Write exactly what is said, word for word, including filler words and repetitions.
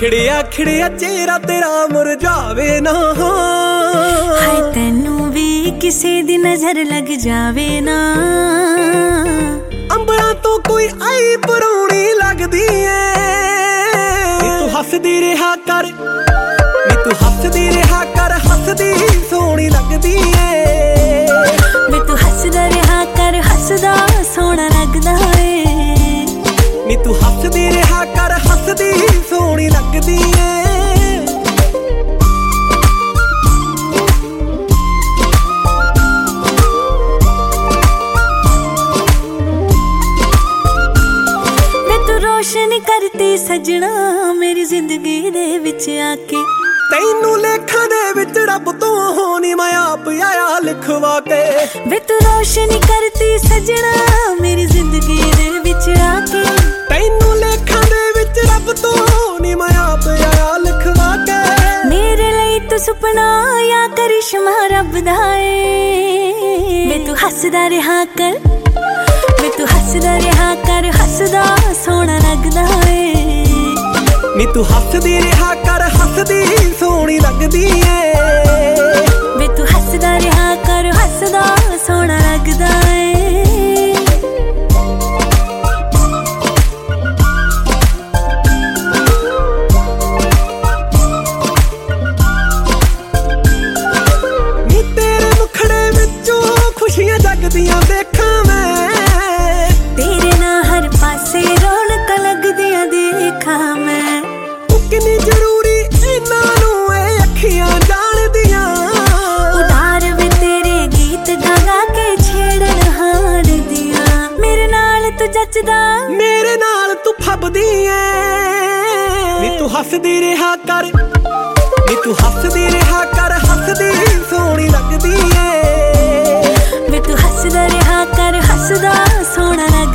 खिड़िया खिड़िया चेहरा तेरा मुरझावे ना, हाय तैनू भी किसे दी नजर लग जावे ना। अंबरा तो कोई आई पराउणी लगदी है, नी तू हसदी रहा कर, नी तू हसदी रहा कर, हसदी सोहनी लगदी है। वे तू हसदा रहा कर, हसदा सोहना लगदा है। नी तू हसदी रहा कर, हसदी सोहनी लगदी है। रोशन करती सजना मेरी जिंदगी दे विच आके, तैनू लेखां दे विच रब तो होनी मैं आप आया लिखवा के। वे तू रोशन करती सजना मेरी जिंदगी दे विच आके, तैनू लेखां दे विच रब तो होनी मैं आप आया लिखवा के। मेरे लिए तू सुपना या करिश्मा रब दा ए। वे तू हसदा रहा कर, वे तू हसदा रहा कर, हसदा सोहना लगदा है। नी तू हसदी रहा कर, हसदी सोहनी लगदी है। वे तू हसदा रहा कर, हसदा सोहना लगदा है। नी तेरे मुखड़े विचों खुशियां जगदियां देखां मैं, तेरे ना हर पासे रौनक लगदियां देखा मैं। तू किन्नी जरूरी इन्हां नूं ए अखियां जानदियां, उधार वे तेरे गीत गा गा के छेड़न हार दियां। मेरे नाल तू जचदा, मेरे नाल तू फबदी ऐ। नी तू हसदी रहा कर, नी तू हसदी रहा कर, हसदी सोहनी लगदी ऐ। वे तू हसदा रहा कर, हसदा सोहना लगदा